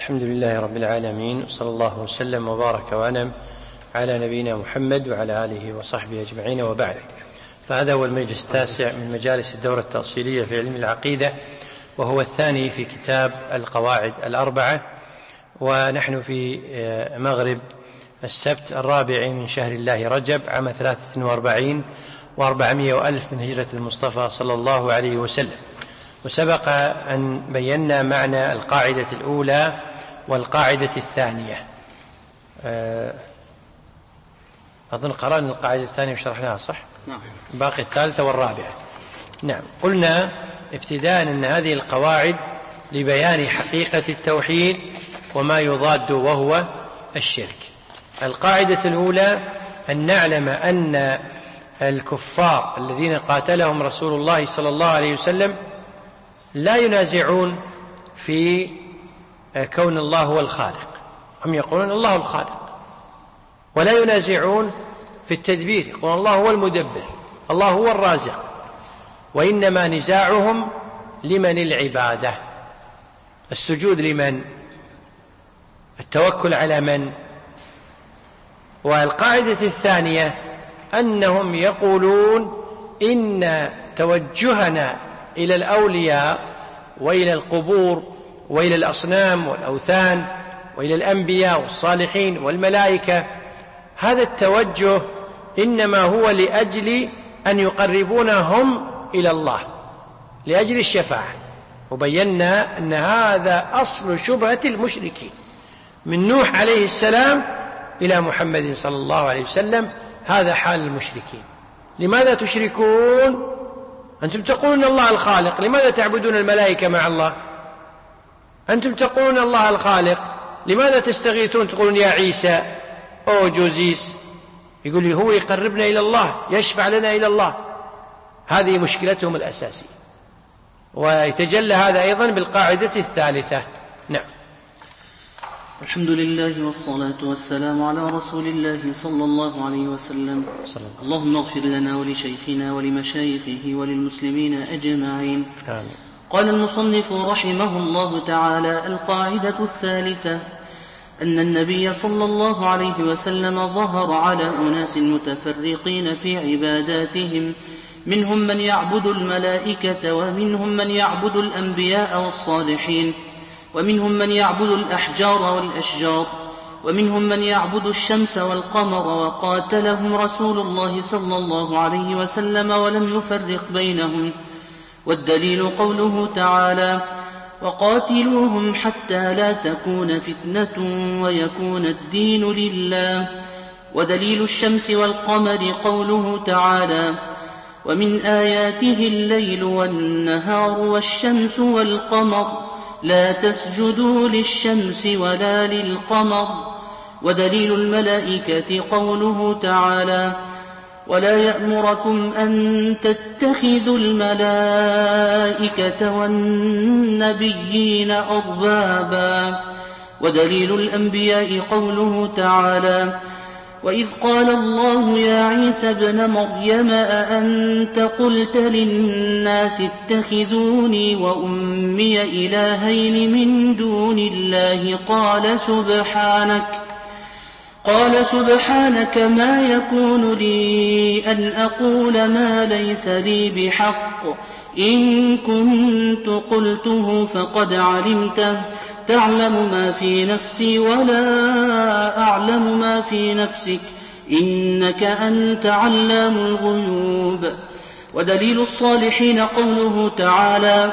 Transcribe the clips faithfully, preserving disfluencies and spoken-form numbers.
الحمد لله رب العالمين، صلى الله وسلم وبارك وأنعم على نبينا محمد وعلى آله وصحبه أجمعين، وبعد. فهذا هو المجلس التاسع من مجالس الدورة التأصيلية في علم العقيدة، وهو الثاني في كتاب القواعد الأربعة، ونحن في مغرب السبت الرابع من شهر الله رجب عام ثلاثة وأربعين وأربعمائة وألف من هجرة المصطفى صلى الله عليه وسلم. وسبق أن بينا معنى القاعدة الأولى والقاعدة الثانية. أظن قرأنا القاعدة الثانية وشرحناها صح؟ نعم. باقي الثالثة والرابعة. نعم. قلنا ابتداء أن هذه القواعد لبيان حقيقة التوحيد وما يضاد وهو الشرك. القاعدة الأولى أن نعلم أن الكفار الذين قاتلهم رسول الله صلى الله عليه وسلم لا ينازعون في كون الله هو الخالق، هم يقولون الله الخالق، ولا ينازعون في التدبير، يقولون الله هو المدبر، الله هو الرازق، وإنما نزاعهم لمن العبادة، السجود لمن، التوكل على من. والقاعدة الثانية أنهم يقولون إن توجهنا إلى الأولياء وإلى القبور وإلى الأصنام والأوثان وإلى الأنبياء والصالحين والملائكة، هذا التوجه إنما هو لأجل أن يقربونهم إلى الله، لأجل الشفاعة. وبينا أن هذا أصل شبهة المشركين من نوح عليه السلام إلى محمد صلى الله عليه وسلم، هذا حال المشركين. لماذا تشركون؟ أنتم تقولون الله الخالق، لماذا تعبدون الملائكة مع الله؟ أنتم تقولون الله الخالق، لماذا تستغيثون تقولون يا عيسى أو جوزيس؟ يقول لي هو يقربنا إلى الله، يشفع لنا إلى الله. هذه مشكلتهم الأساسية، ويتجلى هذا أيضا بالقاعدة الثالثة. نعم. الحمد لله والصلاة والسلام على رسول الله صلى الله عليه وسلم. اللهم اغفر لنا ولشيخنا ولمشايخه وللمسلمين أجمعين. آمين. قال المصنف رحمه الله تعالى: القاعدة الثالثة أن النبي صلى الله عليه وسلم ظهر على أناس متفرقين في عباداتهم، منهم من يعبد الملائكة، ومنهم من يعبد الأنبياء والصالحين، ومنهم من يعبد الأحجار والأشجار، ومنهم من يعبد الشمس والقمر، وقاتلهم رسول الله صلى الله عليه وسلم ولم يفرق بينهم. والدليل قوله تعالى: وقاتلوهم حتى لا تكون فتنة ويكون الدين لله. ودليل الشمس والقمر قوله تعالى: ومن آياته الليل والنهار والشمس والقمر لا تسجدوا للشمس ولا للقمر. ودليل الملائكة قوله تعالى: ولا يأمركم أن تتخذوا الملائكة والنبيين أربابا. ودليل الأنبياء قوله تعالى: وإذ قال الله يا عيسى ابن مريم أأنت قلت للناس اتخذوني وأمي إلهين من دون الله؟ قال سبحانك قال سبحانك ما يكون لي أن أقول ما ليس لي بحق، إن كنت قلته فقد علمته، تعلم ما في نفسي ولا أعلم ما في نفسك، إنك أنت علام الغيوب. ودليل الصالحين قوله تعالى: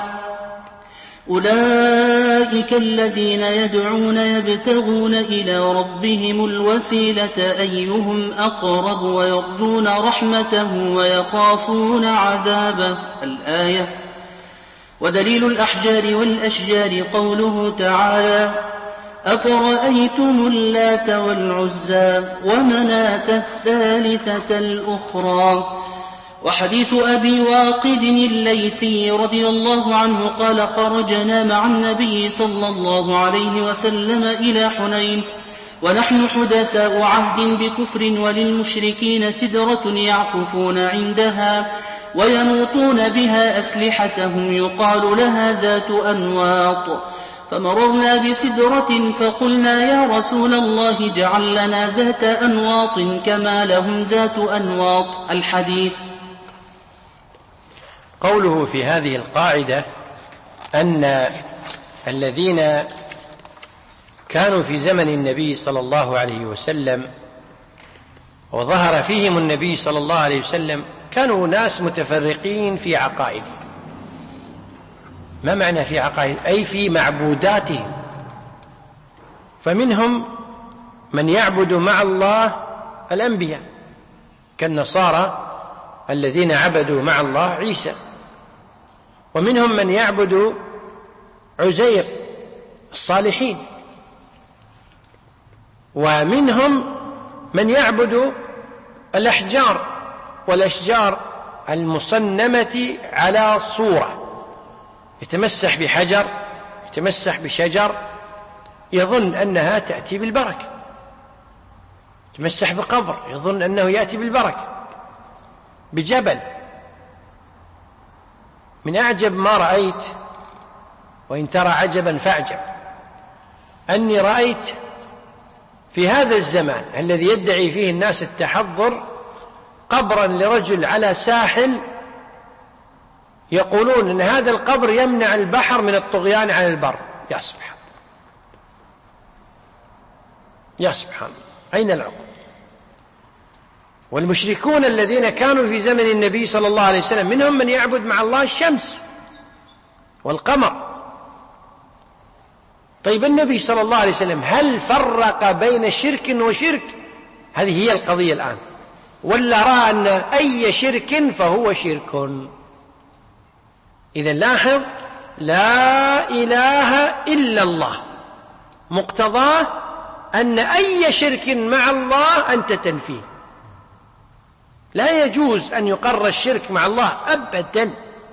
أولئك الذين يدعون يبتغون إلى ربهم الوسيلة أيهم أقرب ويرجون رحمته ويخافون عذابه. الآية. ودليل الأحجار والأشجار قوله تعالى: أفرأيتم اللات والعزى ومناة الثالثة الأخرى. وحديث أبي واقد الليثي رضي الله عنه قال: خرجنا مع النبي صلى الله عليه وسلم إلى حنين ونحن حدثاء عهد بكفر، وللمشركين سدرة يعكفون عندها وينوطون بها أسلحتهم يقال لها ذات أنواط. فمررنا بسدرة فقلنا يا رسول الله اجعل لنا ذات أنواط كما لهم ذات أنواط. الحديث. قوله في هذه القاعدة أن الذين كانوا في زمن النبي صلى الله عليه وسلم وظهر فيهم النبي صلى الله عليه وسلم كانوا ناس متفرقين في عقائدهم. ما معنى في عقائد؟ أي في معبوداتهم. فمنهم من يعبد مع الله الأنبياء كالنصارى الذين عبدوا مع الله عيسى، ومنهم من يعبد عزير الصالحين، ومنهم من يعبد الأحجار والأشجار المصنمة على صورة، يتمسح بحجر، يتمسح بشجر، يظن أنها تأتي بالبركة، يتمسح بقبر يظن أنه يأتي بالبركة، بجبل. من أعجب ما رأيت، وإن ترى عجبا فأعجب، أني رأيت في هذا الزمان الذي يدعي فيه الناس التحضر قبرا لرجل على ساحل، يقولون أن هذا القبر يمنع البحر من الطغيان على البر. يا سبحان يا سبحان أين العقل؟ والمشركون الذين كانوا في زمن النبي صلى الله عليه وسلم منهم من يعبد مع الله الشمس والقمر. طيب النبي صلى الله عليه وسلم هل فرق بين شرك وشرك؟ هذه هي القضية الآن. ولا رأى أن أي شرك فهو شرك؟ إذا لاحظ، لا إله إلا الله مقتضاه أن أي شرك مع الله أنت تنفيه. لا يجوز أن يقر الشرك مع الله أبدا.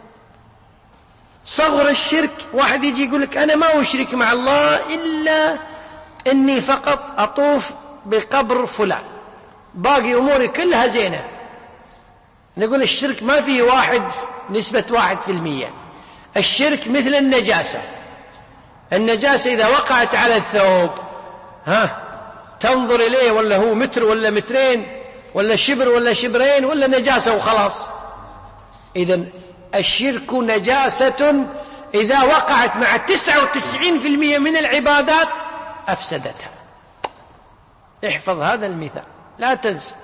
صغر الشرك، واحد يجي يقول لك أنا ما أشرك مع الله إلا أني فقط أطوف بقبر فلان، باقي أموري كلها زينة. نقول الشرك ما فيه واحد نسبة واحد في المية. الشرك مثل النجاسة. النجاسة إذا وقعت على الثوب ها تنظر إليه ولا هو متر ولا مترين ولا شبر ولا شبرين ولا نجاسة وخلاص. إذن الشرك نجاسة إذا وقعت مع تسعة وتسعين في المية من العبادات أفسدتها. احفظ هذا المثال لا تنسى.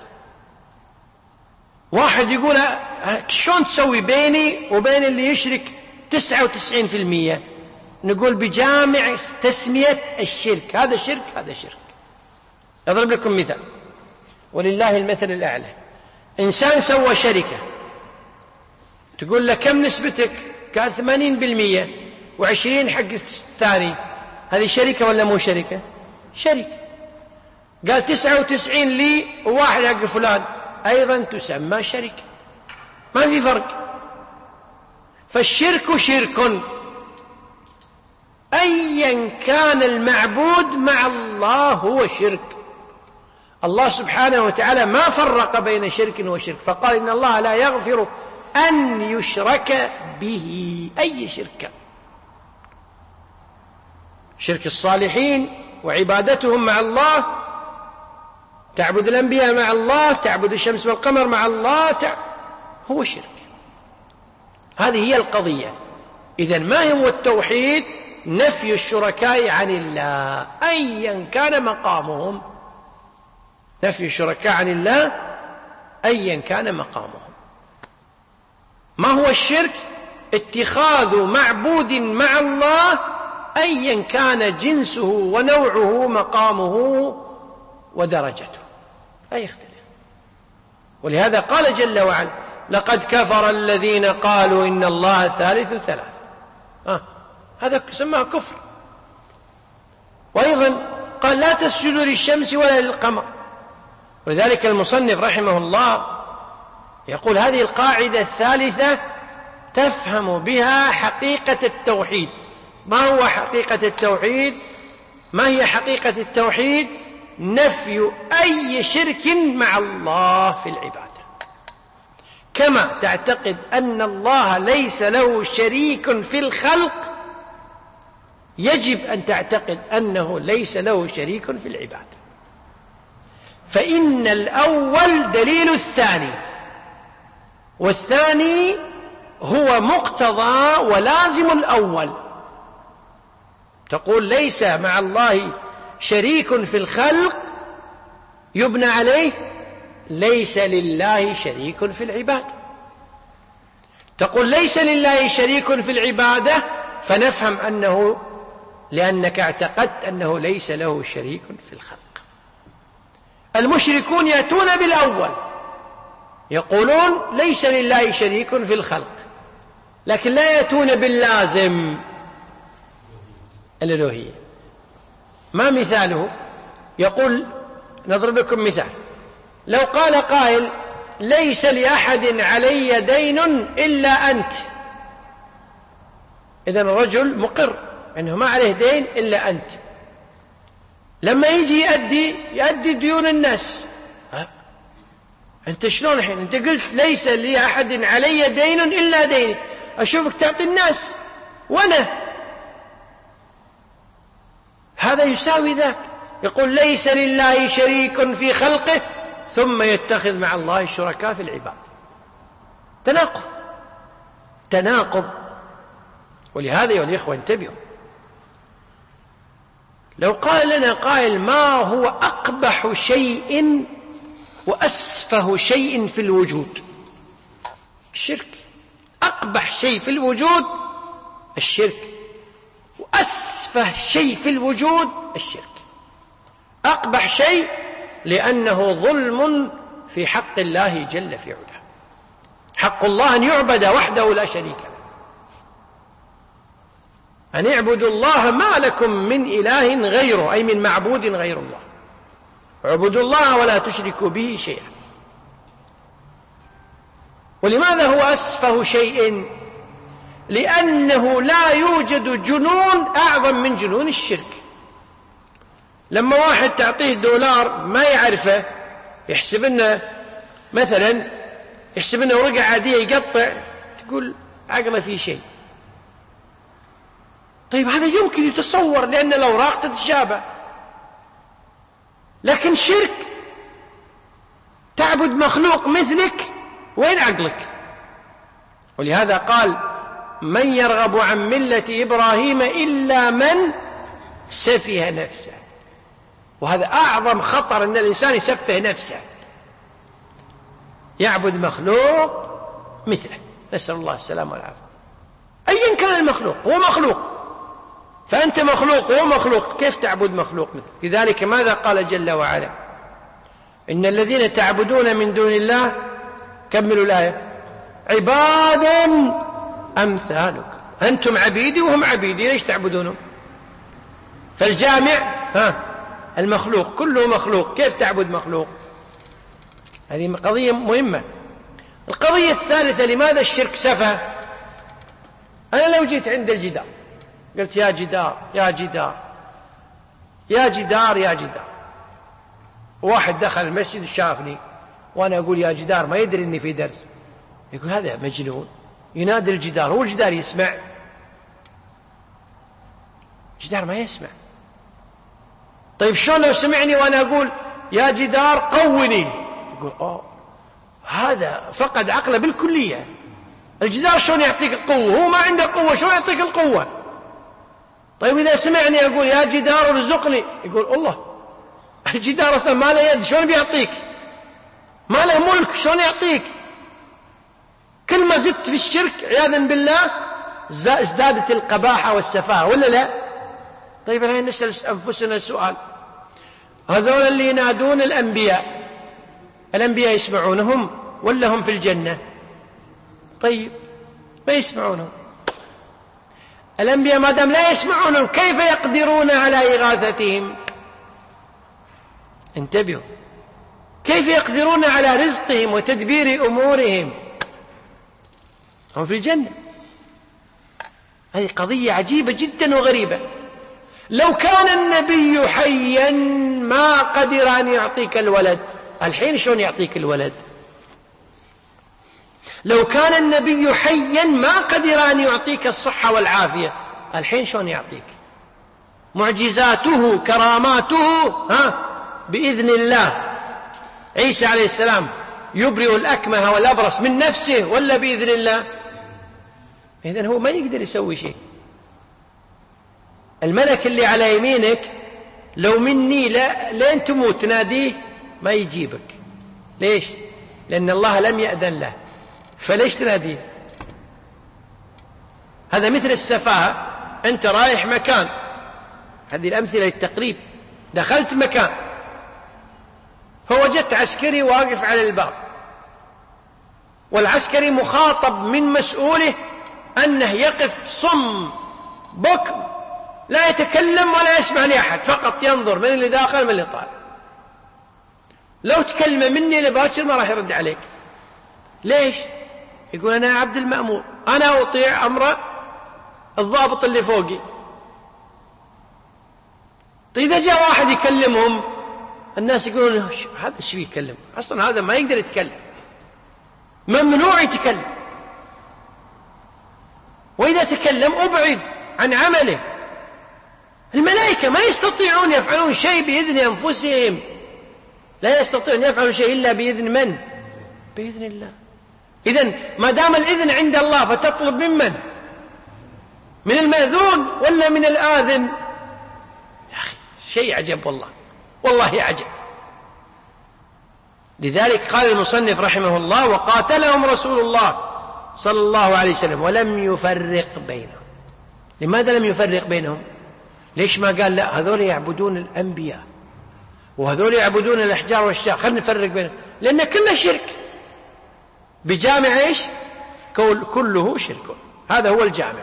واحد يقول شلون تسوي بيني وبين اللي يشرك تسعة وتسعين في المية؟ نقول بجامع تسمية الشرك، هذا شرك هذا شرك. أضرب لكم مثال ولله المثل الأعلى. إنسان سوى شركة، تقول له كم نسبتك؟ قال ثمانين بالمية وعشرين حق الثاني. هذه شركة ولا مو شركة؟ شركة. قال تسعة وتسعين لي وواحد حق فلان، أيضا تسمى شركة، ما في فرق. فالشرك شرك أيا كان المعبود مع الله هو شرك. الله سبحانه وتعالى ما فرق بين شرك وشرك، فقال إن الله لا يغفر أن يشرك به. أي شرك؟ شرك الصالحين وعبادتهم مع الله، تعبد الأنبياء مع الله، تعبد الشمس والقمر مع الله، تع... هو شرك. هذه هي القضية. إذن ما هو التوحيد؟ نفي الشركاء عن الله أيا كان مقامهم. نفي الشركاء عن الله أيا كان مقامهم. ما هو الشرك؟ اتخاذ معبود مع الله أيا كان جنسه ونوعه مقامه ودرجته، لا يختلف. ولهذا قال جل وعلا لقد كفر الذين قالوا إن الله ثالث ثلاث. آه. هذا سماه كفر. وأيضا قال لا تسجدوا للشمس ولا للقمر. ولذلك المصنف رحمه الله يقول هذه القاعدة الثالثة تفهم بها حقيقة التوحيد. ما هو حقيقة التوحيد؟ ما هي حقيقة التوحيد؟ نفي أي شرك مع الله في العبادة. كما تعتقد أن الله ليس له شريك في الخلق، يجب أن تعتقد أنه ليس له شريك في العبادة، فإن الأول دليل الثاني، والثاني هو مقتضى ولازم الأول. تقول ليس مع الله شريك في الخلق، يبنى عليه ليس لله شريك في العبادة. تقول ليس لله شريك في العبادة، فنفهم أنه لأنك اعتقدت أنه ليس له شريك في الخلق. المشركون يأتون بالأول، يقولون ليس لله شريك في الخلق، لكن لا يأتون باللازم الألوهية. ما مثاله؟ يقول، نضرب لكم مثال. لو قال قائل ليس لأحد علي دين إلا أنت، إذن الرجل مقر أنه ما عليه دين إلا أنت. لما يجي يؤدي يؤدي ديون الناس، ها؟ أنت شلون الحين؟ أنت قلت ليس لأحد علي دين إلا ديني، أشوفك تعطي الناس وأنا، هذا يساوي ذاك. يقول ليس لله شريك في خلقه ثم يتخذ مع الله الشركاء في العباد. تناقض تناقض. ولهذا يا الإخوة انتبهوا، لو قال لنا قائل ما هو أقبح شيء وأسفه شيء في الوجود؟ الشرك. أقبح شيء في الوجود الشرك، وأسفه شيء في الوجود الشرك. أقبح شيء لأنه ظلم في حق الله جل في علاه. حق الله أن يعبد وحده لا شريك له، أن اعبدوا الله ما لكم من إله غيره، أي من معبود غير الله. اعبدوا الله ولا تشركوا به شيئا. ولماذا هو أسفه شيء؟ لأنه لا يوجد جنون أعظم من جنون الشرك. لما واحد تعطيه دولار ما يعرفه، يحسب انه مثلا يحسب انه ورقة عادية يقطع، تقول عقله في شيء. طيب هذا يمكن يتصور لأن الأوراق تتشابه، لكن شرك تعبد مخلوق مثلك، وين عقلك؟ ولهذا قال من يرغب عن ملة إبراهيم إلا من سفه نفسه. وهذا أعظم خطر، أن الإنسان يسفه نفسه، يعبد مخلوق مثله. نسأل الله السلامة والعافية. أيا كان المخلوق، هو مخلوق، فأنت مخلوق وهو مخلوق، كيف تعبد مخلوق مثله؟ لذلك ماذا قال جل وعلا؟ إن الذين تعبدون من دون الله، كملوا الآية، عباد أمثالكم. أنتم عبيدي وهم عبيدي، ليش تعبدونهم؟ فالجامع ها المخلوق، كله مخلوق، كيف تعبد مخلوق؟ هذه قضية مهمة. القضية الثالثة، لماذا الشرك سفه؟ أنا لو جيت عند الجدار قلت يا جدار يا جدار يا جدار يا جدار، واحد دخل المسجد شافني وأنا أقول يا جدار، ما يدري أني في درس، يقول هذا مجنون، ينادي الجدار، هو الجدار يسمع؟ الجدار ما يسمع. طيب شلون لو سمعني وأنا أقول يا جدار قوني؟ يقول أوه هذا فقد عقله بالكلية. الجدار شلون يعطيك القوة؟ هو ما عنده قوة، شلون يعطيك القوة؟ طيب إذا سمعني أقول يا جدار ارزقني، يقول الله الجدار أصلا ما له يد، شلون بيعطيك؟ ما له ملك، شلون يعطيك؟ كل ما زدت في الشرك عياذا بالله ازدادت القباحة والسفاهة، ولا لا؟ طيب الآن نسأل أنفسنا السؤال، هذول اللي ينادون الأنبياء، الأنبياء يسمعونهم ولا هم في الجنة؟ طيب ما يسمعونهم. الأنبياء ما دام لا يسمعونهم كيف يقدرون على إغاثتهم؟ انتبهوا، كيف يقدرون على رزقهم وتدبير أمورهم؟ هم في الجنة. هذه قضية عجيبة جدا وغريبة. لو كان النبي حيا ما قدر أن يعطيك الولد، الحين شلون يعطيك الولد؟ لو كان النبي حيا ما قدر أن يعطيك الصحة والعافية، الحين شلون يعطيك؟ معجزاته كراماته ها بإذن الله. عيسى عليه السلام يبرئ الأكمه والأبرص من نفسه ولا بإذن الله؟ إذن هو ما يقدر يسوي شيء. الملك اللي على يمينك لو مني لا لين تموت تناديه ما يجيبك. ليش؟ لأن الله لم يأذن له، فليش تناديه؟ هذا مثل السفاهة. أنت رايح مكان، هذه الأمثلة للتقريب، دخلت مكان فوجدت عسكري واقف على الباب، والعسكري مخاطب من مسؤوله أنه يقف صم بكم لا يتكلم ولا يسمع لأحد، فقط ينظر من اللي داخل من اللي طالع. لو تكلم مني لباكر ما راح يرد عليك. ليش؟ يقول أنا عبد المأمور، أنا أطيع أمر الضابط اللي فوقي. طيب إذا جاء واحد يكلمهم الناس يقولون هذا شو يكلم؟ أصلا هذا ما يقدر يتكلم، ممنوع يتكلم، وإذا تكلم أبعد عن عمله. الملائكة ما يستطيعون يفعلون شيء بإذن أنفسهم، لا يستطيعون يفعلون شيء إلا بإذن من؟ بإذن الله. إذن ما دام الإذن عند الله فتطلب من من؟ من المأذون ولا من الآذن؟ يا أخي شيء عجب والله، والله عجب. لذلك قال المصنف رحمه الله: وقاتلهم رسول الله صلى الله عليه وسلم ولم يفرق بينهم. لماذا لم يفرق بينهم؟ ليش ما قال لا هذول يعبدون الأنبياء وهذول يعبدون الأحجار والشجر، خلينا نفرق بينهم؟ لأن كله شرك. بجامع إيش؟ كله شرك، هذا هو الجامع.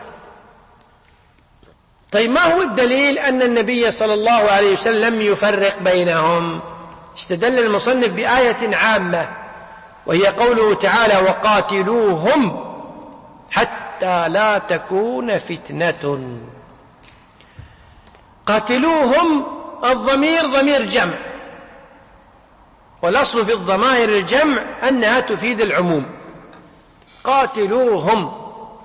طيب ما هو الدليل أن النبي صلى الله عليه وسلم لم يفرق بينهم؟ استدل المصنف بآية عامة وهي قوله تعالى: وقاتلوهم حتى لا تكون فتنة. قاتلوهم الضمير ضمير جمع، والأصل في الضمائر الجمع أنها تفيد العموم. قاتلوهم.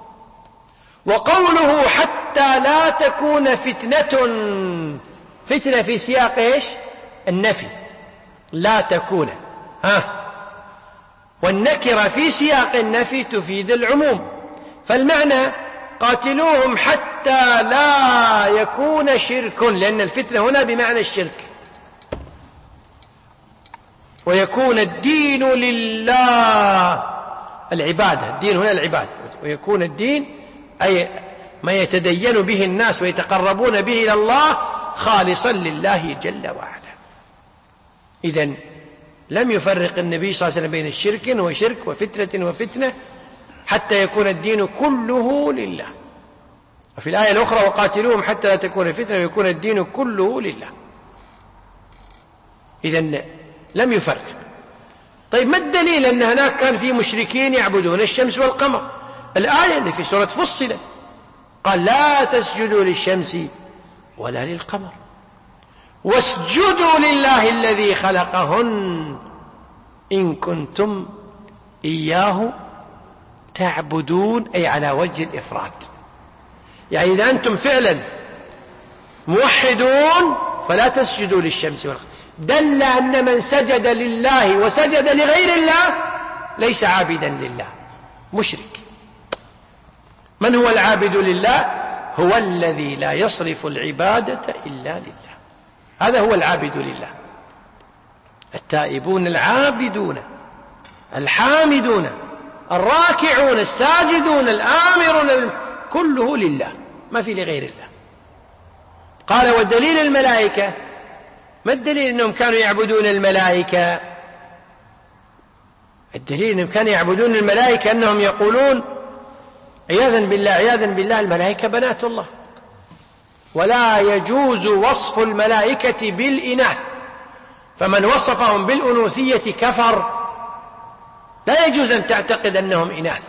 وقوله حتى لا تكون فتنة، فتنة في سياق إيش؟ النفي، لا تكون ها، والنكرة في سياق النفي تفيد العموم. فالمعنى قاتلوهم حتى لا يكون شرك، لأن الفتنة هنا بمعنى الشرك، ويكون الدين لله، العبادة، الدين هنا العبادة، ويكون الدين أي ما يتدين به الناس ويتقربون به إلى الله خالصا لله جل وعلا. إذن لم يفرق النبي صلى الله عليه وسلم بين الشرك وشرك وفتنة وفتنة حتى يكون الدين كله لله. وفي الآية الأخرى: وقاتلوهم حتى لا تكون فتنة ويكون الدين كله لله. إذن لم يفرق. طيب ما الدليل أن هناك كان في مشركين يعبدون الشمس والقمر؟ الآية اللي في سورة فصلت قال: لا تسجدوا للشمس ولا للقمر واسجدوا لله الذي خلقهن إن كنتم إياه تعبدون، أي على وجه الإفراد. يعني إذا أنتم فعلا موحدون فلا تسجدوا للشمس والقمر. دل أن من سجد لله وسجد لغير الله ليس عابدا لله، مشرك. من هو العابد لله؟ هو الذي لا يصرف العبادة إلا لله، هذا هو العابد لله. التائبون العابدون الحامدون الراكعون الساجدون الآمرون كله لله، ما في لغير الله. قال: والدليل الملائكة. ما الدليل أنهم كانوا يعبدون الملائكة؟ الدليل أنهم كانوا يعبدون الملائكة أنهم يقولون عياذا بالله عياذا بالله الملائكة بنات الله، ولا يجوز وصف الملائكة بالإناث، فمن وصفهم بالأنوثية كفر. لا يجوز أن تعتقد أنهم إناث.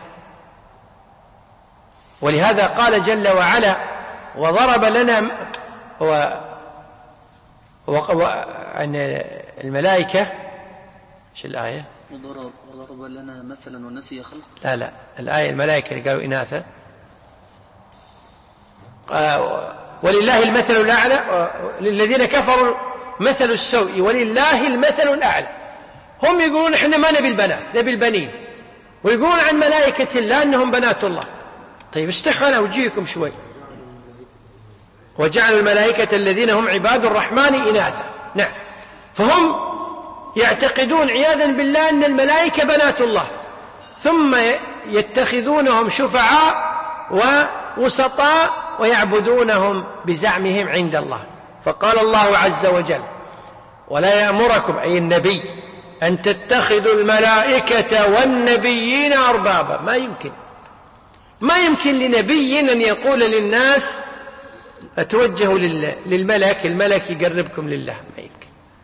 ولهذا قال جل وعلا: وضرب لنا و... و... و... عن الملائكة. ايش الآية؟ وضرب, وضرب لنا مثلا ونسي خلق. لا لا الآية الملائكة اللي قالوا إناثا. ولله المثل الأعلى، للذين كفروا مثل السوء ولله المثل الأعلى. هم يقولون إحنا ما نبي البنات نبي البنين، ويقولون عن ملائكة الله أنهم بنات الله. طيب استحوا على وجيهكم شوي. وجعلوا الملائكة الذين هم عباد الرحمن إناثا. نعم، فهم يعتقدون عياذا بالله أن الملائكة بنات الله، ثم يتخذونهم شفعاء ووسطاء ويعبدونهم بزعمهم عند الله. فقال الله عز وجل: ولا يأمركم أي النبي أن تتخذوا الملائكة والنبيين أربابا. ما يمكن ما يمكن لنبي أن يقول للناس أتوجهوا للملك، الملك يقربكم لله، ما يمكن.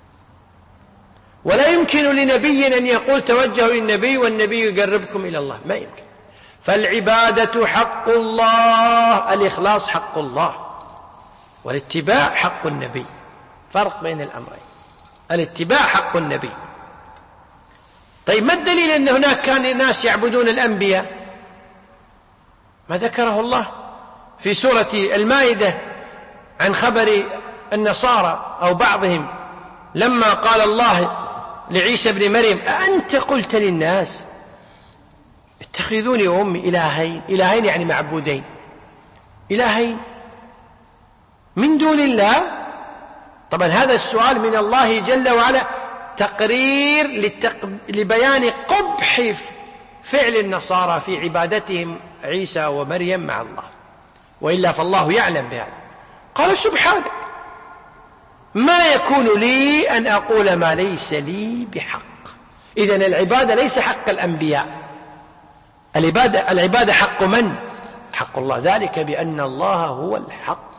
ولا يمكن لنبي أن يقول توجهوا للنبي والنبي يقربكم إلى الله، ما يمكن. فالعبادة حق الله، الإخلاص حق الله، والاتباع حق النبي. فرق بين الأمرين، الاتباع حق النبي. طيب ما الدليل أن هناك كان ناس يعبدون الأنبياء؟ ما ذكره الله في سورة المائدة عن خبر النصارى أو بعضهم لما قال الله لعيسى بن مريم: أأنت قلت للناس اتخذوني وأمي إلهين؟ إلهين يعني معبودين، إلهين من دون الله. طبعا هذا السؤال من الله جل وعلا تقرير للتق... لبيان قبح فعل النصارى في عبادتهم عيسى ومريم مع الله، وإلا فالله يعلم بهذا. قال: سبحانك ما يكون لي أن أقول ما ليس لي بحق. إذن العبادة ليس حق الأنبياء، العبادة, العبادة حق من؟ حق الله، ذلك بأن الله هو الحق،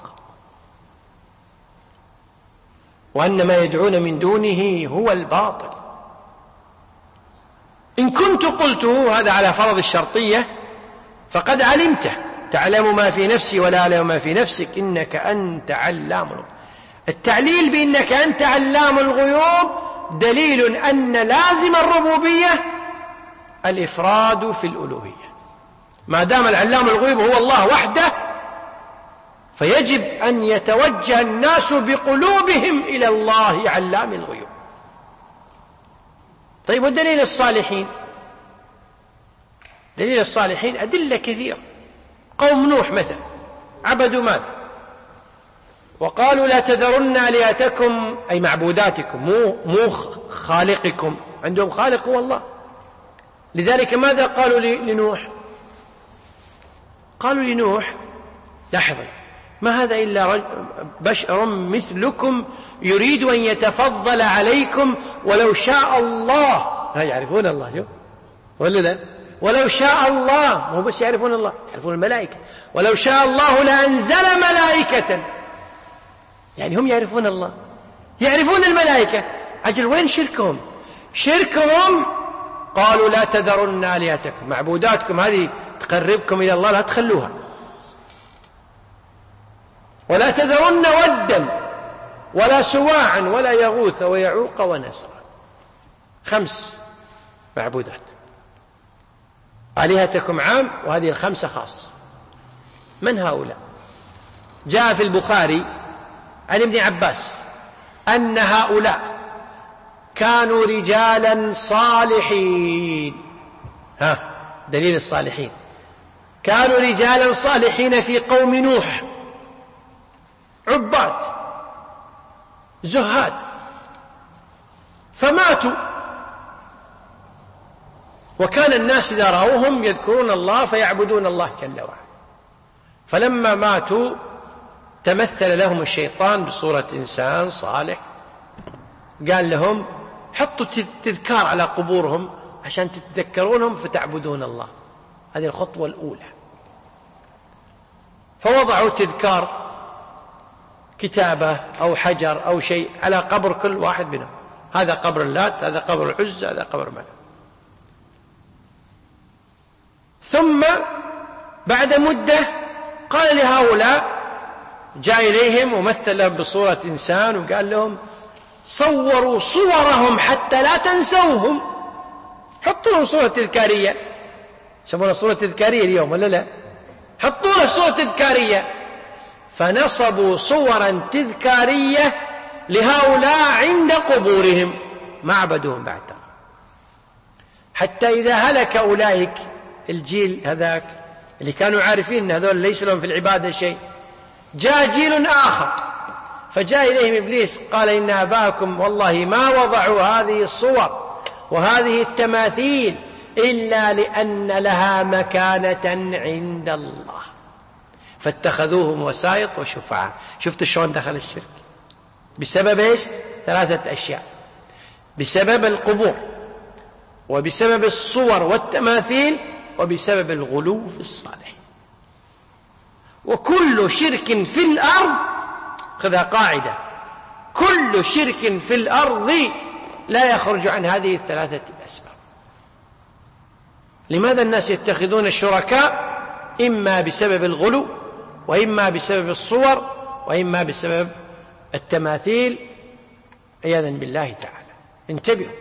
وأن ما يدعون من دونه هو الباطل. إن كنت قلته هذا على فرض الشرطية فقد علمته، تعلم ما في نفسي ولا أعلم ما في نفسك إنك أنت علام الغيوب. التعليل بإنك أنت علام الغيوب دليل أن لازم الربوبية الإفراد في الألوهية. ما دام العلام الغيوب هو الله وحده فيجب أن يتوجه الناس بقلوبهم إلى الله علام الغيوب. طيب ودليل الصالحين؟ دليل الصالحين أدلة كثيرة. قوم نوح مثلا عبدوا ماذا؟ وقالوا: لا تذرن آلهتكم، أي معبوداتكم، مو, مو خالقكم، عندهم خالق هو الله. لذلك ماذا قالوا لنوح؟ قالوا لنوح: لاحظوا، ما هذا إلا بشر مثلكم يريد أن يتفضل عليكم ولو شاء الله. ها يعرفون الله، شوف ولا لا؟ ولو شاء الله، مو بس يعرفون الله، يعرفون الملائكة. ولو شاء الله لأنزل ملائكة، يعني هم يعرفون الله، يعرفون الملائكة. أجل وين شركهم؟ شركهم قالوا: لا تذرن آلهتكم، معبوداتكم هذه تقربكم إلى الله لا تخلوها. ولا تذرن ودا ولا سواعا ولا يغوث ويعوق ونسرا. خمس معبودات، آلهتكم عام وهذه الخمسة خاص. من هؤلاء؟ جاء في البخاري عن ابن عباس أن هؤلاء كانوا رجالا صالحين. ها دليل الصالحين: كانوا رجالا صالحين في قوم نوح، عباد زهاد، فماتوا. وكان الناس إذا رأوهم يذكرون الله فيعبدون الله جل وعلا. فلما ماتوا تمثل لهم الشيطان بصورة إنسان صالح، قال لهم: حطوا تذكار على قبورهم عشان تتذكرونهم فتعبدون الله. هذه الخطوة الأولى. فوضعوا تذكار، كتابة أو حجر أو شيء على قبر كل واحد منهم، هذا قبر اللات، هذا قبر العزى، هذا قبر منه. ثم بعد مدة قال لهؤلاء، جاء إليهم ومثل لهم بصورة إنسان وقال لهم: صوروا صورهم حتى لا تنسوهم. حطوا لهم صورة تذكارية، يسمونها صورة تذكارية اليوم ولا لا؟ حطوا له صورة تذكارية، فنصبوا صورا تذكارية لهؤلاء عند قبورهم ما عبدوهم بعد، حتى إذا هلك أولئك الجيل هذاك اللي كانوا عارفين أن هذول ليس لهم في العبادة شيء، جاء جيل آخر فجاء إليهم إبليس قال إن آباءكم والله ما وضعوا هذه الصور وهذه التماثيل إلا لأن لها مكانة عند الله فاتخذوهم وسائط وشفعاء. شفت شلون دخل الشرك؟ بسبب إيش؟ ثلاثة أشياء: بسبب القبور، وبسبب الصور والتماثيل، وبسبب الغلو في الصالحين. وكل شرك في الأرض، خذها قاعدة، كل شرك في الأرض لا يخرج عن هذه الثلاثة الأسباب. لماذا الناس يتخذون الشركاء؟ إما بسبب الغلو، وإما بسبب الصور، وإما بسبب التماثيل عياذا بالله تعالى. انتبهوا،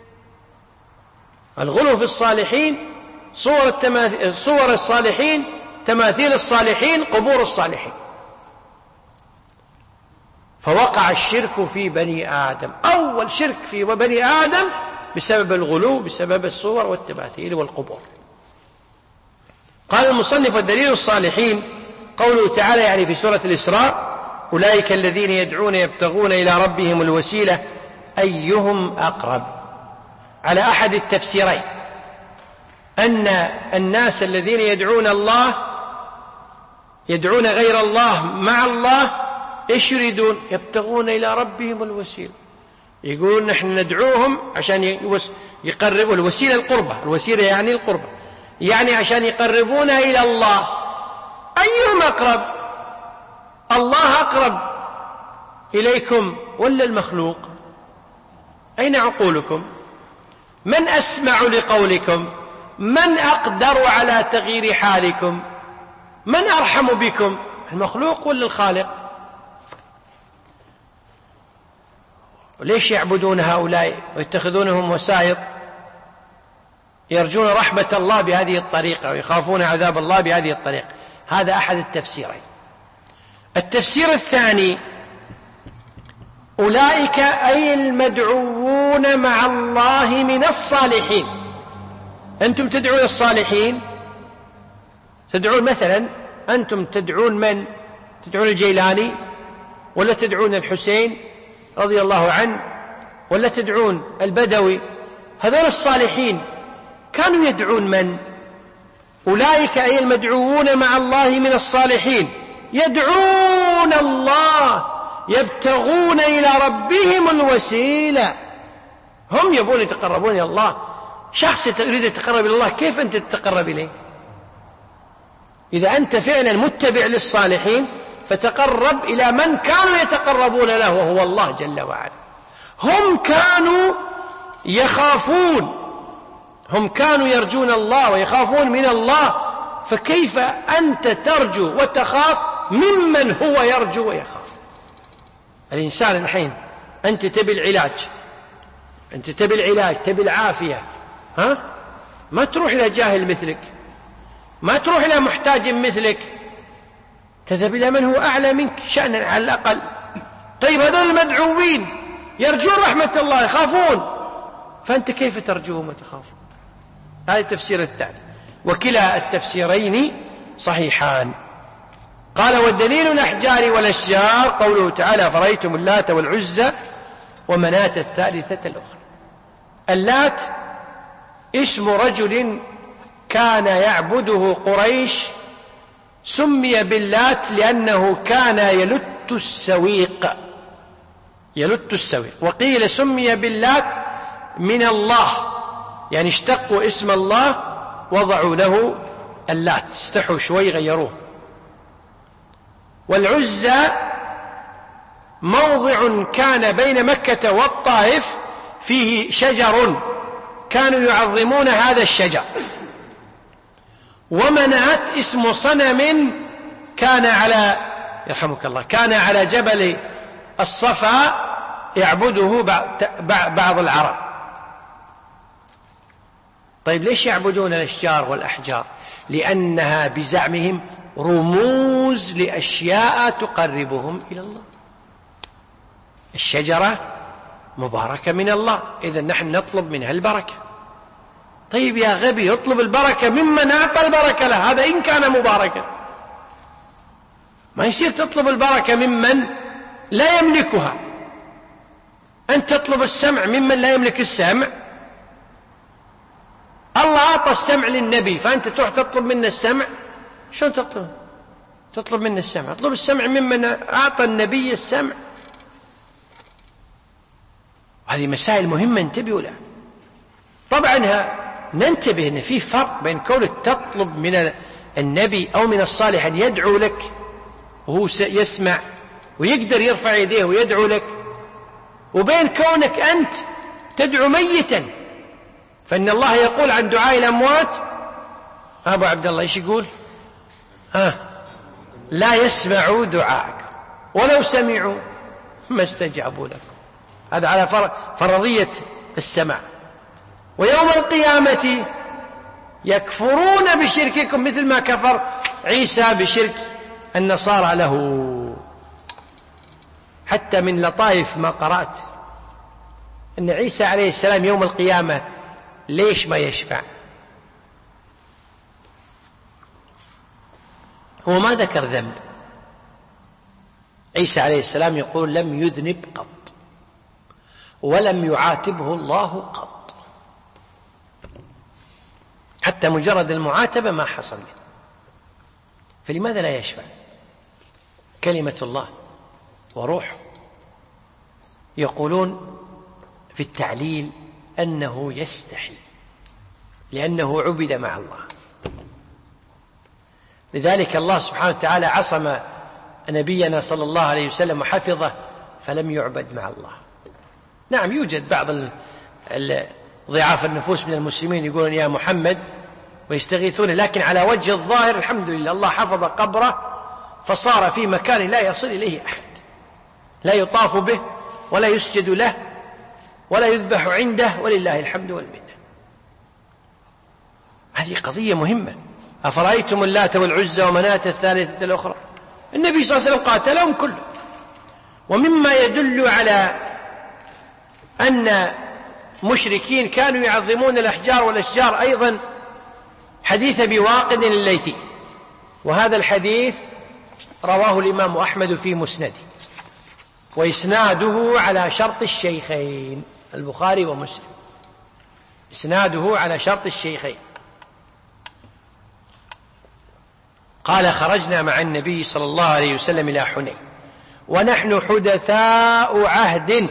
الغلو في الصالحين، صور, التماثيل صور الصالحين، تماثيل الصالحين، قبور الصالحين. فوقع الشرك في بني آدم، أول شرك في بني آدم بسبب الغلو، بسبب الصور والتماثيل والقبور. قال المصنف: الدليل الصالحين قوله تعالى يعني في سورة الإسراء: أولئك الذين يدعون يبتغون إلى ربهم الوسيلة أيهم أقرب. على أحد التفسيرين، أن الناس الذين يدعون الله يدعون غير الله مع الله إيش يريدون؟ يبتغون إلى ربهم الوسيلة، يقولون نحن ندعوهم عشان يقربوا الوسيلة القربة، الوسيلة يعني القربة، يعني عشان يقربونا إلى الله. أيهم أقرب؟ الله أقرب إليكم ولا المخلوق؟ أين عقولكم؟ من أسمع لقولكم؟ من أقدر على تغيير حالكم؟ من أرحم بكم؟ المخلوق ولا الخالق؟ ليش يعبدون هؤلاء ويتخذونهم وسائط؟ يرجون رحمة الله بهذه الطريقة ويخافون عذاب الله بهذه الطريقة. هذا أحد التفسيرين. التفسير الثاني: أولئك أي المدعوون مع الله من الصالحين. أنتم تدعون الصالحين، تدعون مثلا، أنتم تدعون من؟ تدعون الجيلاني، ولا تدعون الحسين رضي الله عنه، ولا تدعون البدوي؟ هذول الصالحين كانوا يدعون من؟ أولئك أي المدعوون مع الله من الصالحين يدعون الله يبتغون إلى ربهم الوسيلة. هم يبون يتقربون إلى الله. شخص يريد يتقرب إلى الله، كيف أنت تتقرب إليه؟ إذا أنت فعلا متبع للصالحين فتقرب إلى من كانوا يتقربون له وهو الله جل وعلا. هم كانوا يخافون، هم كانوا يرجون الله ويخافون من الله، فكيف أنت ترجو وتخاف ممن هو يرجو ويخاف؟ الإنسان الحين أنت تبي العلاج، أنت تبي العلاج، تبي العافية، ها؟ ما تروح إلى جاهل مثلك، ما تروح إلى محتاج مثلك، تذهب إلى من هو أعلى منك شأنا على الأقل. طيب هذول المدعوين يرجون رحمة الله، يخافون، فأنت كيف ترجوهم وتخافون؟ هذا التفسير الثاني، وكلا التفسيرين صحيحان. قال: والدليل الأحجار والأشجار قوله تعالى: فرأيتم اللات والعزى ومناة الثالثة الأخرى. اللات اسم رجل كان يعبده قريش، سمي باللات لأنه كان يلت السويق، يلت السويق. وقيل سمي باللات من الله، يعني اشتقوا اسم الله وضعوا له اللات، استحوا شوي غيروه. والعزى موضع كان بين مكة والطائف فيه شجر كانوا يعظمون هذا الشجر. ومنات اسم صنم كان على يرحمك الله كان على جبل الصفا يعبده بعض العرب. طيب ليش يعبدون الأشجار والأحجار؟ لأنها بزعمهم رموز لأشياء تقربهم إلى الله. الشجرة مباركة من الله، إذن نحن نطلب منها البركة. طيب يا غبي، اطلب البركة ممن أعطى البركة له، هذا إن كان مباركا. ما يصير تطلب البركة ممن لا يملكها. أنت تطلب السمع ممن لا يملك السمع. الله أعطى السمع للنبي، فأنت تروح تطلب منه السمع. شلون تطلب تطلب منه السمع؟ اطلب السمع ممن أعطى النبي السمع. هذه مسائل مهمة انتبهوا لها. طبعا ننتبه أن في فرق بين كونك تطلب من النبي أو من الصالح أن يدعو لك وهو يسمع ويقدر يرفع يديه ويدعو لك، وبين كونك أنت تدعو ميتا. فإن الله يقول عن دعاء الأموات، أبو عبد الله إيش يقول؟ ها لا يسمعوا دعاءك ولو سمعوا ما استجابوا لك. هذا على فرضية السماع. ويوم القيامة يكفرون بشرككم مثل ما كفر عيسى بشرك النصارى له. حتى من لطائف ما قرأت أن عيسى عليه السلام يوم القيامة ليش ما يشفع؟ هو ما ذكر ذنب. عيسى عليه السلام يقول لم يذنب قط ولم يعاتبه الله قط، حتى مجرد المعاتبة ما حصل منه. فلماذا لا يشفع؟ كلمة الله وروحه. يقولون في التعليل أنه يستحي لأنه عبد مع الله. لذلك الله سبحانه وتعالى عصم نبينا صلى الله عليه وسلم وحفظه فلم يعبد مع الله. نعم يوجد بعض ضعاف النفوس من المسلمين يقولون يا محمد ويستغيثون، لكن على وجه الظاهر الحمد لله الله حفظ قبره فصار في مكان لا يصل إليه أحد، لا يطاف به ولا يسجد له ولا يذبح عنده، ولله الحمد والمنة. هذه قضية مهمة. أفرأيتم اللات والعزى ومناة الثالثة الأخرى؟ النبي صلى الله عليه وسلم قاتلهم كلهم. ومما يدل على أن مشركين كانوا يعظمون الأحجار والأشجار أيضا حديث بواقد الليثي، وهذا الحديث رواه الإمام أحمد في مسنده، وإسناده على شرط الشيخين البخاري ومسلم. إسناده على شرط الشيخين. قال خرجنا مع النبي صلى الله عليه وسلم إلى حنين ونحن حدثاء عهد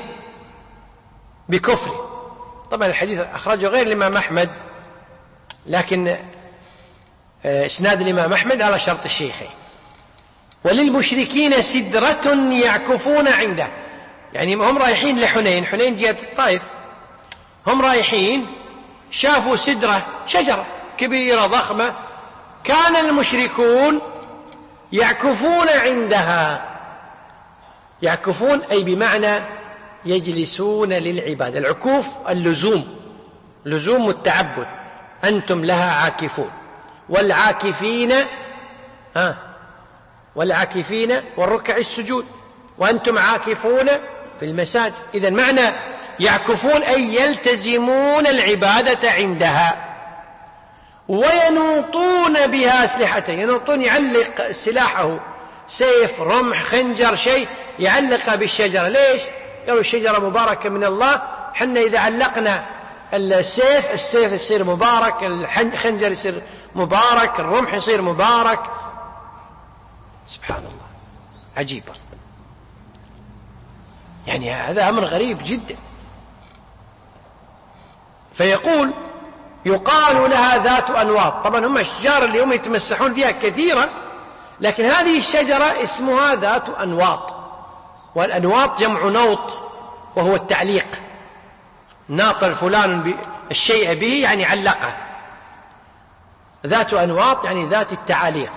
بكفر. طبعا الحديث أخرجه غير الإمام أحمد، لكن إسناد الإمام أحمد على شرط الشيخين. وللمشركين سدرة يعكفون عنده، يعني هم رايحين لحنين، حنين جهة الطائف، هم رايحين شافوا سدرة شجرة كبيرة ضخمة كان المشركون يعكفون عندها. يعكفون أي بمعنى يجلسون للعبادة. العكوف اللزوم، لزوم التعبد، أنتم لها عاكفون. والعاكفين ها والعاكفين والركع السجود وأنتم عاكفون في المساجد. إذن معنى يعكفون أي يلتزمون العبادة عندها. وينوطون بها أسلحته، ينوطون يعلق سلاحه، سيف رمح خنجر شيء يعلق بالشجرة. ليش؟ قالوا الشجرة مباركة من الله، حنا إذا علقنا السيف السيف يصير مبارك، الخنجر يصير مبارك، الرمح يصير مبارك. سبحان الله، عجيبة. يعني هذا أمر غريب جدا. فيقول يقال لها ذات أنواط. طبعا هم الشجار اللي هم يتمسحون فيها كثيرا، لكن هذه الشجرة اسمها ذات أنواط. والأنواط جمع نوط وهو التعليق. ناطر فلان الشيء به يعني علقه. ذات أنواط يعني ذات التعاليق.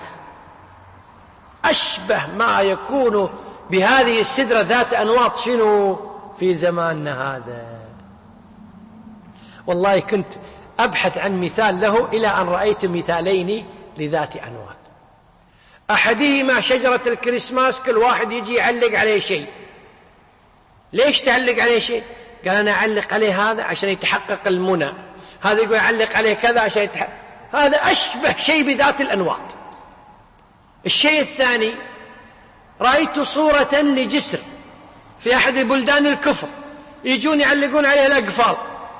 أشبه ما يكون بهذه السدرة ذات أنواط شنو في زماننا هذا؟ والله كنت أبحث عن مثال له إلى أن رأيت مثالين لذات أنواط. أحدهما شجرة الكريسماس، كل واحد يجي يعلق عليه شيء. ليش تعلق عليه شيء؟ قال أنا أعلق عليه هذا عشان يتحقق المنى، هذا يقول أعلق عليه كذا عشان يتحقق. هذا أشبه شيء بذات الأنواط. الشيء الثاني، رأيت صورة لجسر في أحد بلدان الكفر، يجون يعلقون عليه الأقفال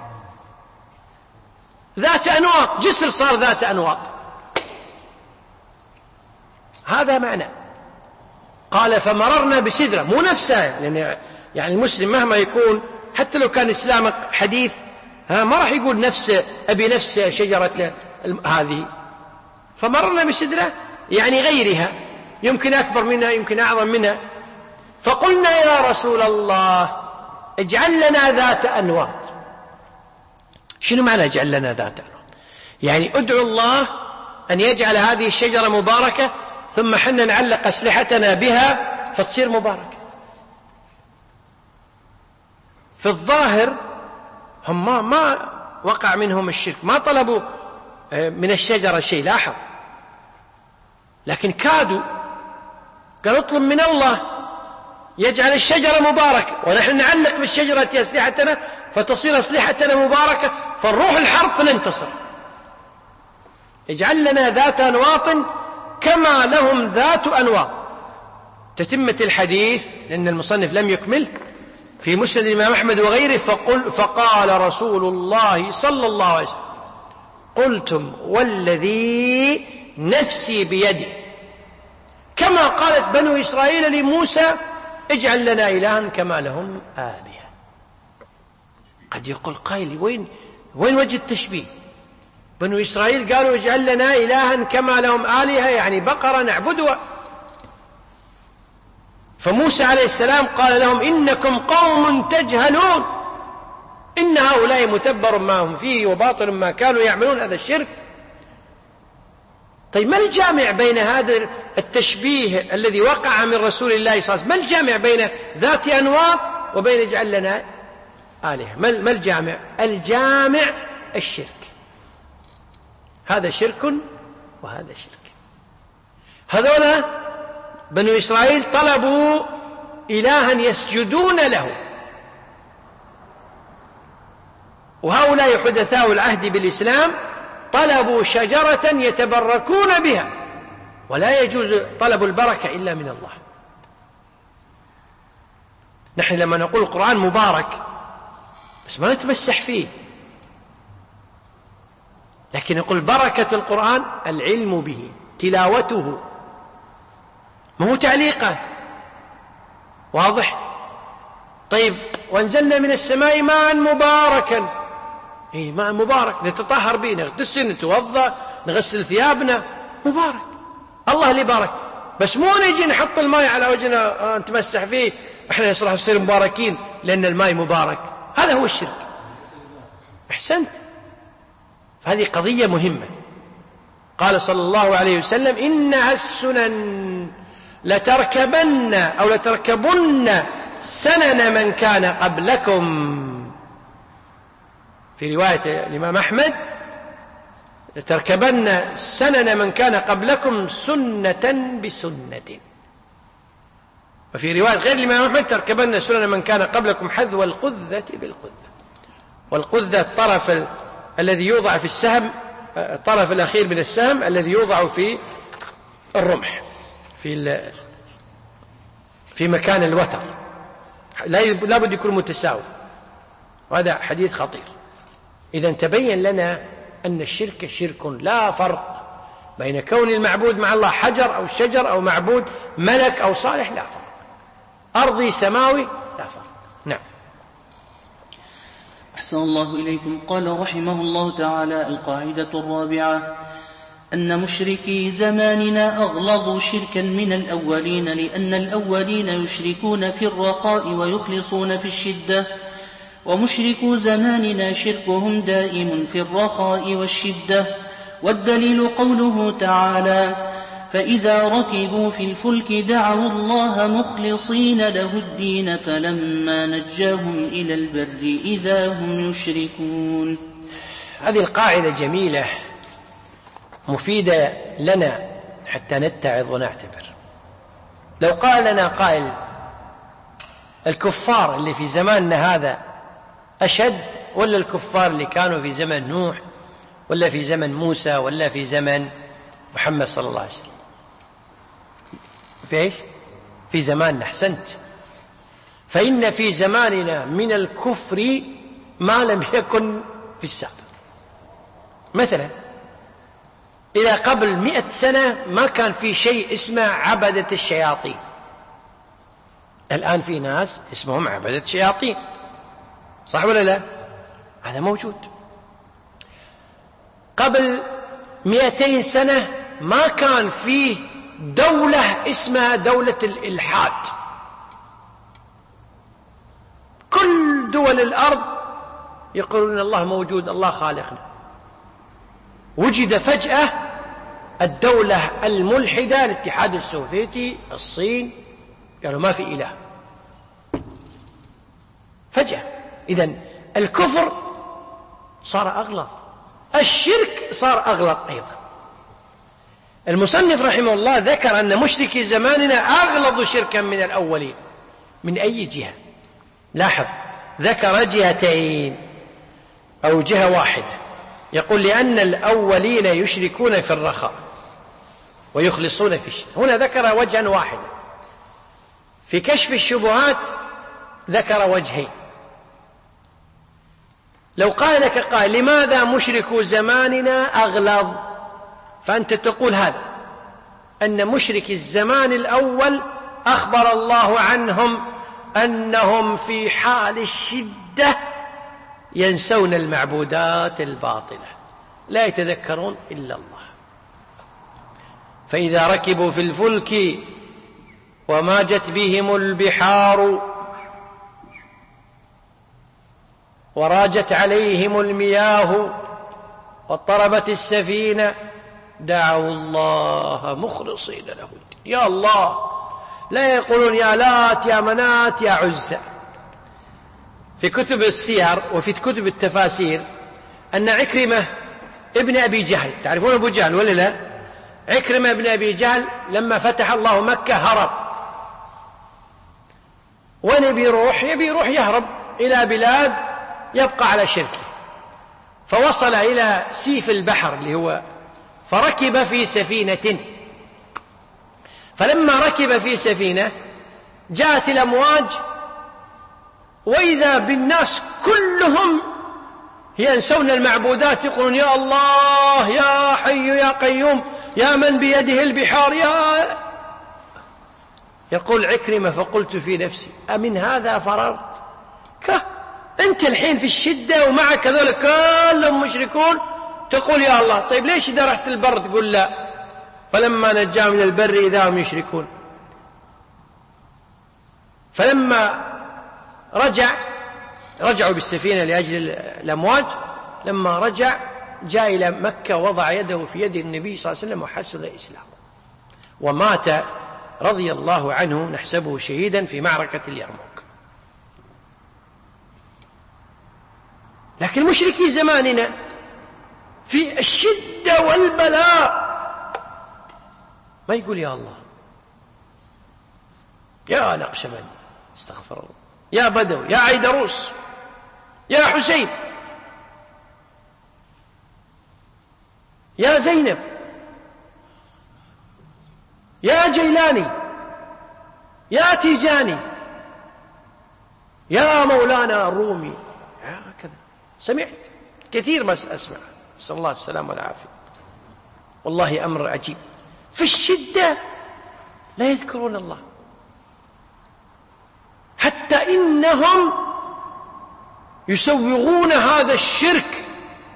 ذات أنواط، جسر صار ذات أنواط. هذا معنى. قال فمررنا بسدرة، مو نفسها، لأن يعني المسلم مهما يكون حتى لو كان إسلامك حديث ها ما راح يقول نفس أبي نفس شجرة هذه. فمررنا بسدرة يعني غيرها، يمكن أكبر منها يمكن أعظم منها. فقلنا يا رسول الله اجعل لنا ذات أنواط. شنو معنى اجعل لنا ذات أنواط؟ يعني ادعو الله أن يجعل هذه الشجرة مباركة، ثم حنا نعلق أسلحتنا بها فتصير مباركة. في الظاهر هم ما, ما وقع منهم الشرك، ما طلبوا من الشجرة شيء، لاحظ، لكن كادوا. قال اطلب من الله يجعل الشجرة مباركة، ونحن نعلق بالشجرة أسلحتنا فتصير أسلحتنا مباركة، فنروح الحرب فننتصر. اجعل لنا ذات أنواط كما لهم ذات أنواط. تتمة الحديث لأن المصنف لم يكمل في مسند الإمام أحمد وغيره. فقل فقال رسول الله صلى الله عليه وسلم قلتم والذي نفسي بيده، كما قالت بنو إسرائيل لموسى اجعل لنا إلها كما لهم آلهة. قد يقول قائل وين وين وجه التشبيه؟ بنو إسرائيل قالوا اجعل لنا إلها كما لهم آلهة، يعني بقرة نعبدها. فموسى عليه السلام قال لهم إنكم قوم تجهلون، إن هؤلاء متبر ما هم فيه وباطل ما كانوا يعملون، هذا الشرك. طيب ما الجامع بين هذا التشبيه الذي وقع من رسول الله صلى الله عليه وسلم؟ ما الجامع بين ذات أنواط وبين اجعل لنا آلهة؟ ما الجامع؟ الجامع الشرك. هذا شرك وهذا شرك. هذولا بنو إسرائيل طلبوا إلها يسجدون له، وهؤلاء حدثاء العهد بالإسلام طلبوا شجرة يتبركون بها، ولا يجوز طلب البركة إلا من الله. نحن لما نقول القرآن مبارك بس ما نتمسح فيه، لكن نقول بركة القرآن العلم به، تلاوته، ما هو تعليقه. واضح؟ طيب وانزلنا من السماء ماء مباركا، إيه ماء مبارك نتطهر به، نغتسل نتوضأ نغسل ثيابنا، مبارك، الله اللي بارك. بس مو نجي نحط الماء على وجهنا آه نتمسح فيه احنا راح نصير مباركين لأن الماء مبارك. هذا هو الشرك. أحسنت. هذه قضية مهمة. قال صلى الله عليه وسلم إنها السنن لتركبن أو لتركبن سنن من كان قبلكم. في رواية الإمام أحمد لتركبن سنن من كان قبلكم سنة بسنة. وفي رواية غير الإمام أحمد تركبن سنن من كان قبلكم حذو القذة بالقذة. والقذة الطرف ال... الذي يوضع في السهم، الطرف الأخير من السهم الذي يوضع في الرمح في ال... في مكان الوتر، لا بد يكون متساوي. وهذا حديث خطير. إذا تبين لنا أن الشرك شرك، لا فرق بين كون المعبود مع الله حجر أو شجر أو معبود ملك أو صالح، لا فرق. أرضي سماوي، لا فرق. نعم. أحسن الله إليكم. قال رحمه الله تعالى: القاعدة الرابعة أن مشركي زماننا أغلظوا شركا من الأولين، لأن الأولين يشركون في الرخاء ويخلصون في الشدة، ومشركو زماننا شركهم دائم في الرخاء والشدة. والدليل قوله تعالى: فإذا ركبوا في الفلك دعوا الله مخلصين له الدين فلما نجاهم إلى البر إذا هم يشركون. هذه القاعدة جميلة مفيدة لنا حتى نتعظ ونعتبر. لو قال لنا قائل الكفار اللي في زماننا هذا أشد ولا الكفار اللي كانوا في زمن نوح ولا في زمن موسى ولا في زمن محمد صلى الله عليه وسلم؟ في إيش؟ في زماننا. أحسنت. فإن في زماننا من الكفر ما لم يكن في السابق. مثلا إلى قبل مئة سنة ما كان في شيء اسمه عبدة الشياطين. الآن في ناس اسمهم عبدة الشياطين، صح ولا لا؟ هذا موجود. قبل مئتين سنة ما كان فيه دولة اسمها دولة الإلحاد. كل دول الأرض يقولون الله موجود، الله خالقنا. وجد فجأة الدولة الملحدة، الاتحاد السوفيتي، الصين، قالوا ما في إله فجأة. إذن الكفر صار أغلط، الشرك صار أغلط أيضا. المصنف رحمه الله ذكر أن مشركي زماننا أغلظ شركا من الأولين. من أي جهة؟ لاحظ، ذكر جهتين أو جهة واحدة. يقول لأن الأولين يشركون في الرخاء ويخلصون في الشدة. هنا ذكر وجها واحدا. في كشف الشبهات ذكر وجهين. لو قال لك قال لماذا مشركو زماننا أغلظ، فأنت تقول هذا، أن مشرك الزمان الأول أخبر الله عنهم أنهم في حال الشدة ينسون المعبودات الباطلة، لا يتذكرون إلا الله. فإذا ركبوا في الفلك وماجت بهم البحار وراجت عليهم المياه واضطربت السفينة دعوا الله مخلصين له الدين. يا الله، لا يقولون يا لات يا منات يا عزى. في كتب السير وفي كتب التفاسير أن عكرمة ابن أبي جهل، تعرفون أبو جهل ولا لا؟ عكرمة ابن أبي جهل لما فتح الله مكة هرب، ونبي يروح يبي يروح يهرب إلى بلاد يبقى على شركه، فوصل إلى سيف البحر اللي هو، فركب في سفينة. فلما ركب في سفينة جاءت الأمواج، وإذا بالناس كلهم ينسون المعبودات، يقولون يا الله يا حي يا قيوم يا من بيده البحار يا. يقول عكرمة فقلت في نفسي أمن هذا فررت؟ كه أنت الحين في الشدة ومعك هذول كلهم مشركون تقول يا الله، طيب ليش إذا رحت البر تقول لا؟ فلما نجاهم من البر إذا هم يشركون. فلما رجع رجعوا بالسفينة لأجل الأمواج، لما رجع جاء إلى مكة وضع يده في يد النبي صلى الله عليه وسلم وحسن الإسلام، ومات رضي الله عنه، نحسبه شهيدا في معركة اليرموك. لكن مشركي زماننا في الشدة والبلاء ما يقول يا الله، يا نقشبند استغفر الله، يا بدو، يا عيدروس، يا حسين، يا زينب، يا جيلاني، يا تيجاني، يا مولانا الرومي، هكذا سمعت كثير ما أسمع، نسأل الله السلامة والعافية. والله أمر عجيب، في الشدة لا يذكرون الله، حتى إنهم يسوغون هذا الشرك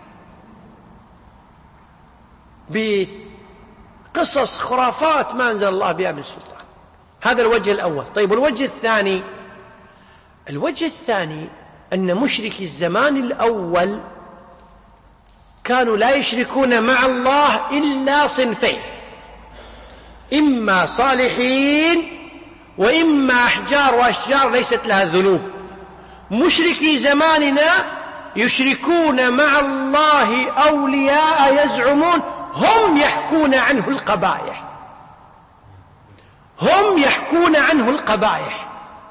بقصص خرافات ما أنزل الله بها من سلطان. هذا الوجه الأول. طيب الوجه الثاني، الوجه الثاني أن مشركي الزمان الأول كانوا لا يشركون مع الله إلا صنفين، إما صالحين وإما أحجار وأشجار ليست لها ذنوب. مشركي زماننا يشركون مع الله أولياء يزعمون هم يحكون عنه القبائح، هم يحكون عنه القبائح.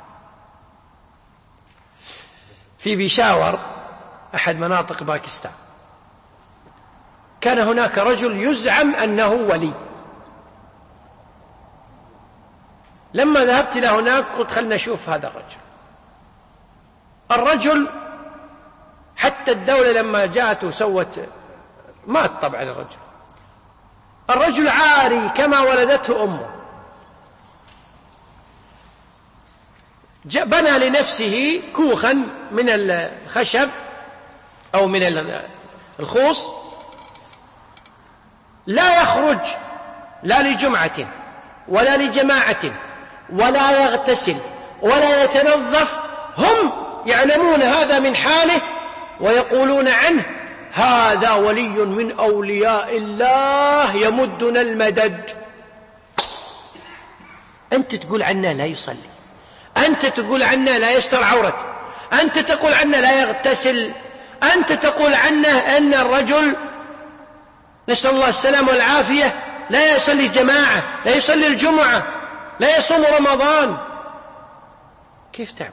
في بيشاور أحد مناطق باكستان كان هناك رجل يزعم أنه ولي. لما ذهبت إلى هناك قلت خلنا نشوف هذا الرجل. الرجل حتى الدولة لما جاءت وسوت مات طبعا الرجل. الرجل عاري كما ولدته أمه، بنى لنفسه كوخا من الخشب أو من الخوص، لا يخرج لا لجمعة ولا لجماعة ولا يغتسل ولا يتنظف. هم يعلمون هذا من حاله ويقولون عنه هذا ولي من أولياء الله يمدنا المدد. أنت تقول عنه لا يصلي، أنت تقول عنه لا يستر عورته، أنت تقول عنه لا يغتسل، أنت تقول عنه أن الرجل نسأل الله السلامة والعافية لا يصلي جماعة، لا يصلي الجمعة، لا يصوم رمضان. كيف تعبد؟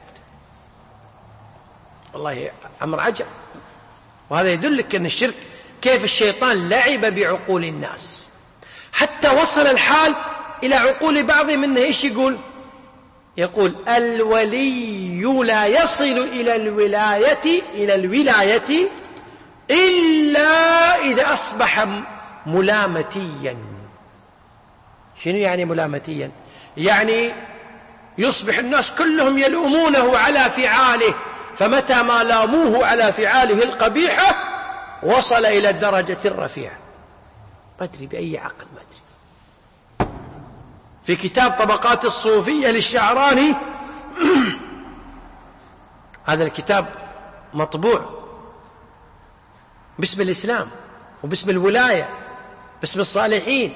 والله أمر عجب. وهذا يدلك أن الشرك كيف الشيطان لعب بعقول الناس حتى وصل الحال إلى عقول بعضهم أنه إيش يقول؟ يقول الولي لا يصل إلى الولاية إلى الولاية إلا إذا أصبح ملامتيا. شنو يعني ملامتيا؟ يعني يصبح الناس كلهم يلومونه على فعاله، فمتى ما لاموه على فعاله القبيحة وصل إلى الدرجة الرفيعة. ما أدري بأي عقل، ما أدري. في كتاب طبقات الصوفية للشعراني هذا الكتاب مطبوع باسم الإسلام وباسم الولاية باسم الصالحين،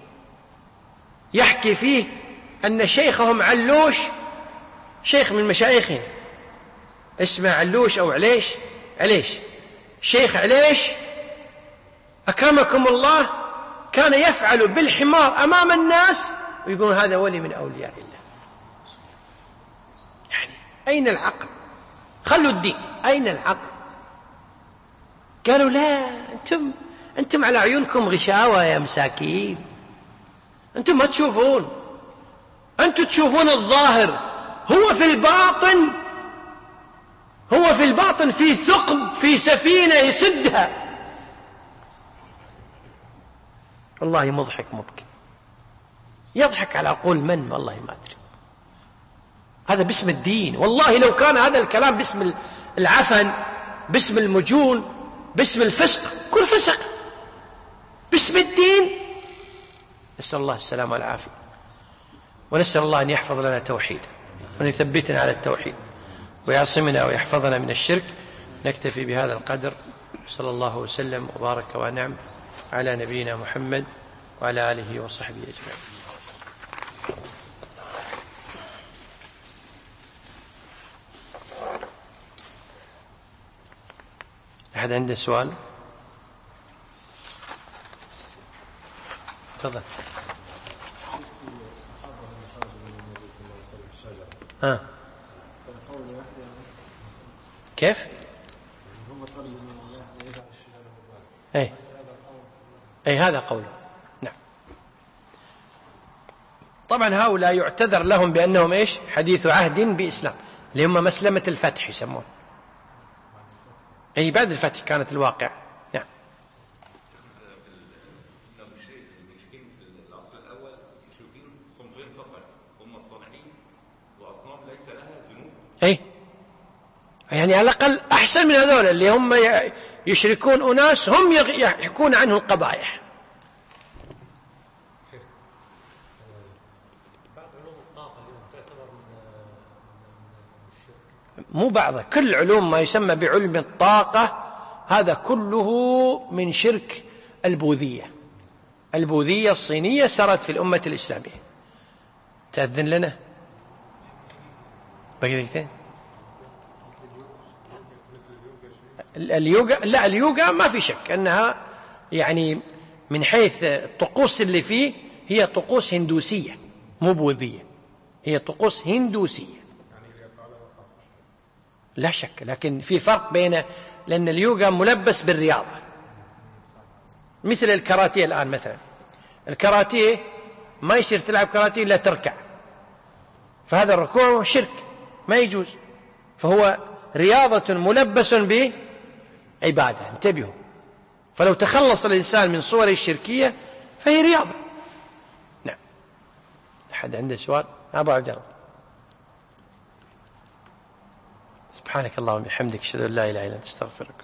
يحكي فيه أن شيخهم علوش، شيخ من مشايخهم اسمه علوش أو عليش عليش شيخ عليش أكرمكم الله، كان يفعل بالحمار أمام الناس ويقولون هذا ولي من أولياء الله. يعني أين العقل؟ خلوا الدين، أين العقل؟ قالوا لا، أنتم أنتم على عيونكم غشاوة يا مساكين، أنتم ما تشوفون، أنتم تشوفون الظاهر، هو في الباطن هو في الباطن في ثقب في سفينة يسدها. والله مضحك مبكي، يضحك على عقول من؟ والله ما أدري. هذا باسم الدين. والله لو كان هذا الكلام باسم العفن، باسم المجون، باسم الفسق، كل فسق. باسم الدين. نسأل الله السلامة والعافية، ونسأل الله أن يحفظ لنا توحيد وأن يثبتنا على التوحيد ويعصمنا ويحفظنا من الشرك. نكتفي بهذا القدر. صلى الله وسلم وبارك ونعم على نبينا محمد وعلى آله وصحبه أجمعين. أحد عنده سؤال؟ تفضل. ها كيف؟ أي أي هذا قوله. نعم. طبعا هؤلاء يعتذر لهم بأنهم إيش؟ حديث عهد بإسلام، اللي هم مسلمة الفتح يسمون. أي بعد الفتح كانت الواقع. نعم. أي يعني على الأقل أحسن من هذول اللي هم يشركون أناس هم يحكون عنه القبائح. مو بعضها، كل علوم ما يسمى بعلم الطاقة هذا كله من شرك البوذية. البوذية الصينية سرت في الأمة الإسلامية. تأذن لنا بقيتين. اليوغا، لا اليوغا ما في شك أنها يعني من حيث الطقوس اللي فيه هي طقوس هندوسية مو بوذية، هي طقوس هندوسية لا شك، لكن في فرق بين، لأن اليوغا ملبس بالرياضة، مثل الكاراتيه الآن مثلا. الكاراتيه ما يصير تلعب كاراتيه إلا تركع، فهذا الركوع شرك ما يجوز، فهو رياضة ملبس بعبادة. انتبهوا، فلو تخلص الإنسان من صور الشركية فهي رياضة. نعم. أحد عنده سؤال؟ أبو عبد الله. سبحانك اللهم وبحمدك، أشهد أن لا إله إلا أنت، أستغفرك.